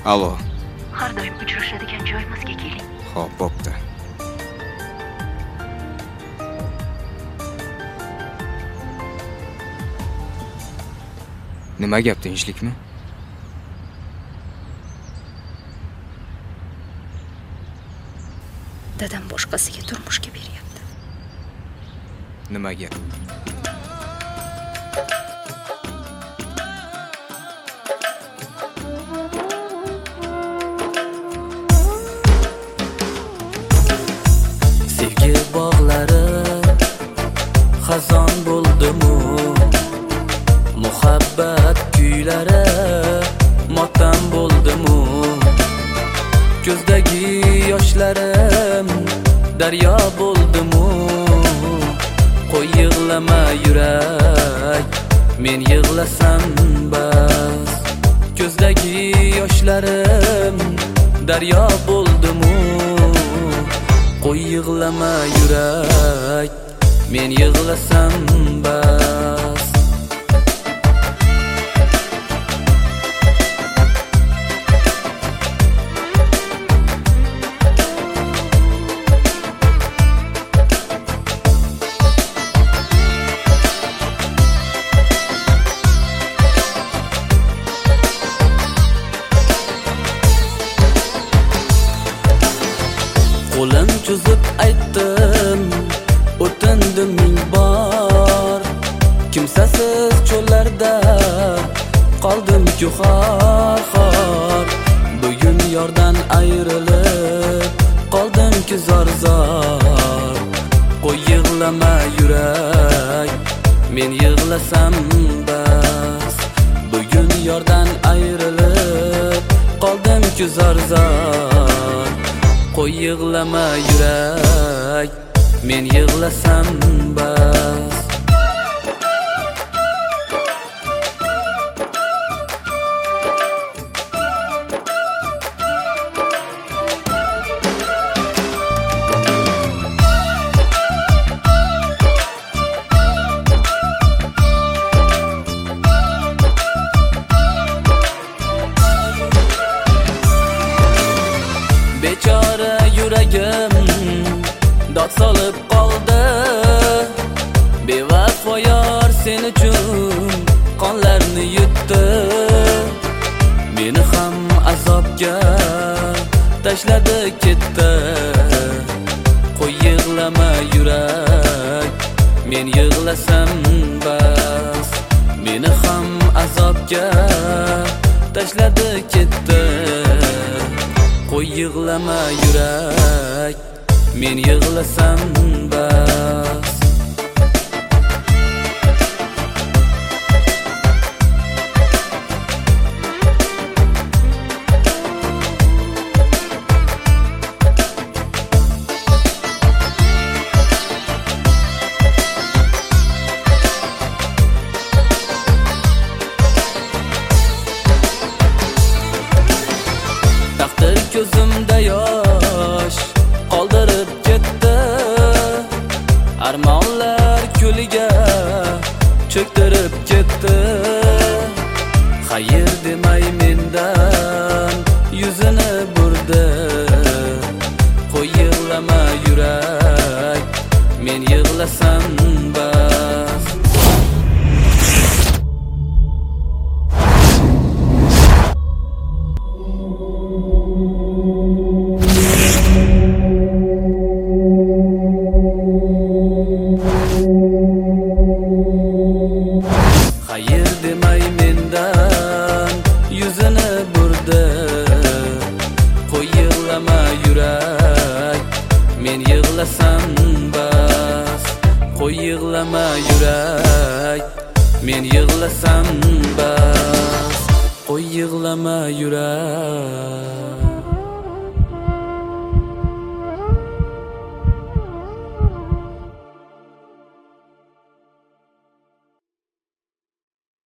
Alo. Har doim uchrashadigan joyimizga keling. Xo'p, bo'pti. Nima gap, tinchlikmi? Dadam boshqasiga turmushga beryapti. Nima gap? Sevgi bog'lari xazon bo'ldi-mu, muhabbat kuylari motam bo'ldi-mu, ko'zdagi yoshlarim daryo bo'ldi-mu, qo'y yig'lama yurak, men yig'lasam bas, ko'zdagi yoshlarim daryo bo'ldi-mu, qo'y yig'lama yurak, men yig'lasam bas. Qo'lim cho'zib aytdim, o'tindim ming bor, kimsasiz cho'llarda qoldim-ku xor-xor. Bugun yordan ayrilib qoldim-ku zor-zor. Qo'y yig'lama yurak, men yig'lasam bas. Bugun yordan ayrilib qoldim-ku zor-zor. Qo'y yig'lama yurak, men yig'lasam bas. Bechora yuragim dod solib qoldi, bevafo yor sen uchun qonlarni yutdi. Meni ham azobga tashladi ketdi. Qo'y yig'lama yurak, men yig'lasam bas. Meni ham azobga tashladi ketdi. Qo'y yig'lama yurak, men yig'lasam bas. Taqdir ko'zimda yosh qoldirib ketdi, armonlar ko'liga cho'ktirib ketdi. Xayr demay mendan yuzini burdi. Qo'y yig'lama yurak, men yig'lasam bas. Xayr demay mendan yuzini burdi. Qo'y yig'lama yurak, men yig'lasam bas. Qo'y yig'lama yurak, men yig'lasam bas. Qo'y yig'lama yurak.